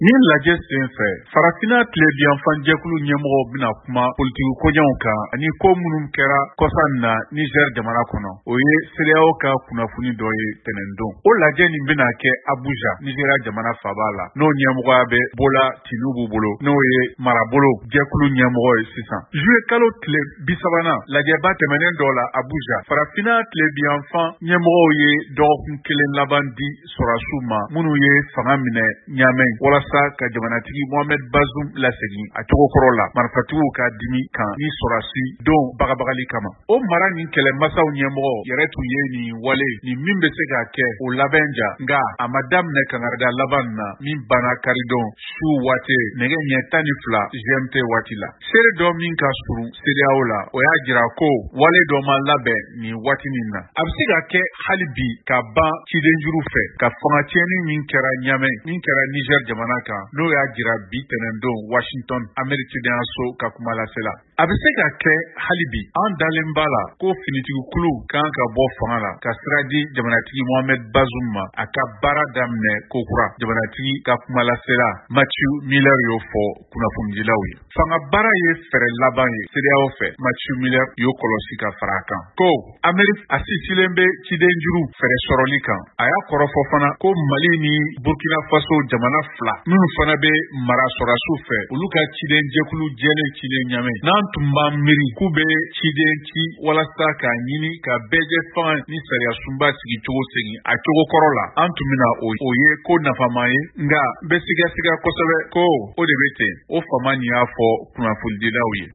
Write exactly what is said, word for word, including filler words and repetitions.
Ni lajɛ sen fɛ farafina tilebiyanfanjɛkulu ɲɛmɔgɔ bɛna kuma politiki koɲanw kan ani ko minnu kɛra kɔsan na Niger jamana kɔnɔ. O ye C E D E A O ka kunnafoni dɔ ye tɛnɛndon. O lajɛ nin bɛna kɛ Abuja, Nigeria jamana faaba la. N'o ɲɛmɔgɔya bɛ Bola Tinubu bolo, n'o ye marabolo jɛkulu ɲɛmɔgɔ ye sisan. Juillet kalo tile bi sabanan lajɛba tɛmɛnen dɔ la Abuja, farafina tilebiyanfan ɲɛmɔgɔw ye dɔgɔkun kelen laban di sɔrɔsiw ma minnu ye fanga minɛ Ɲamɛ walasa ka jamanatigi Mohamed Bazoum lasegin a cogo kɔrɔ la marifatigiw ka dimi kan ni sɔrɔsi don bagabagali kama. O mara nin kɛlɛmasaw ɲɛmɔgɔ yɛrɛ tun ye nin wale nin min bɛ se ka kɛ o labɛn ja nka a ma daminɛ kangarida laban na min banna karidon su waati nɛgɛ ɲɛ tan ni fila G M T waati la. Seere dɔ min ka surun C E D E A O la o y'a jira ko wale dɔ ma labɛn nin waati nin na. A bɛ se ka kɛ hali bi ka ban ciden juru fɛ ka fanga tiɲɛni min kɛra Ɲamɛ min kɛra Niger jamana kan n'o y'a jira bi tɛnɛndon Washington Americidenyaso ka kuma lasela. A bɛ se ka kɛ hali bi an dalen b'a la ko finitigikulu kan ka bɔ fanga la ka sira di jamanatigi Mohamed Bazoum ma a ka baara daminɛ kokura. Jamanatigi ka kuma lasela Mathieu Miller y'o fɔ kunnafonidilaw ye. Fanga baara ye fɛrɛ laban ye C E D E A O fɛ. Mathieu Miller y'o kɔlɔsi ka fara a kan ko Ameriki a sisilen bɛ ciden juru fɛrɛ sɔrɔli kan. A y'a kɔrɔfɔ fana ko Mali ni Burkina Faso jamana fila minnu fana bɛ mara sɔrɔsiw fɛ olu ka ciden jɛkulu jɛlen cilen Ɲamɛ n'an tun b'an miiri k'u bɛ ciden ci walasa k'a ɲini ka bɛɛjɛ fanga ni sariya sunba sigi cogo segin a cogo kɔrɔ la an tun bɛna o ye ko nafama ye nka n bɛ siga siga kosɛbɛ ko o de bɛ ten o fama nin y'a fɔ kunnafonidilaw ye.